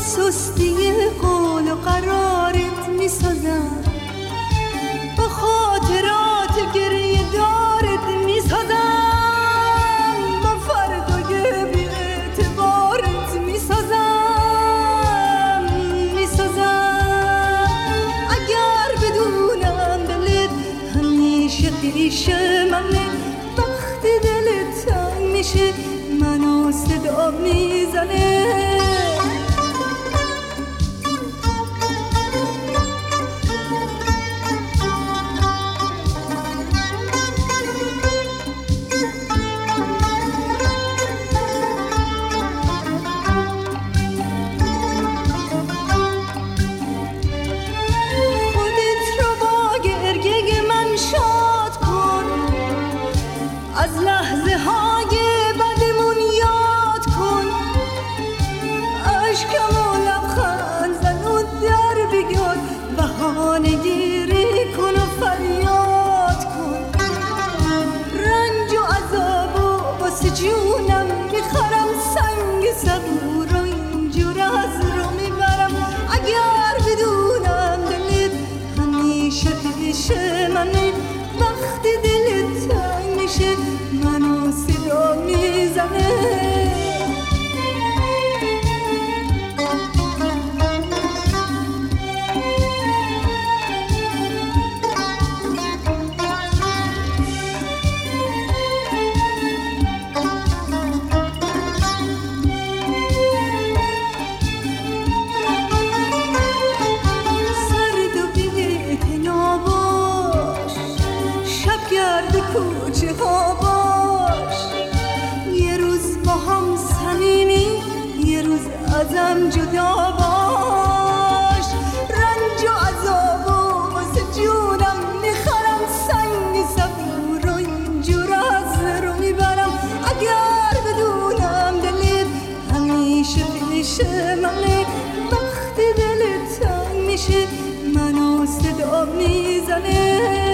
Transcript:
سستی قول و قرارت میسازم، با خاطرات گریه دارت میسازم، با فردای بی اعتبارت میسازم. اگر بدونم دلت همیشه پیش منه، وقتی دلت تنگ میشه منو صدا میزنه. از لحظه های بدمون یاد کن، عشقم و لبخند زن و در بیاد، بهانه گیری کن و فریاد کن. رنج و عذاب و واسه جونم میخرم، سنگ صبور و اینجور از رو میبرم. اگر بدونم دلت همیشه پیش منه، وقتی دلت تنگ میشه منو صدا میزنه. سرد و بی‌اعتنا باش، شب گرد کوچه ها باش، یه روز با هم صمیمی، یه روز ازم جدا باش. رنج و عذاب و واسه جونم میخرم، سنگ صبور و اینجور از رو میبرم. اگر بدونم دلت همیشه پیش منه، وقتی دلت تنگ میشه منو صدا میزنه.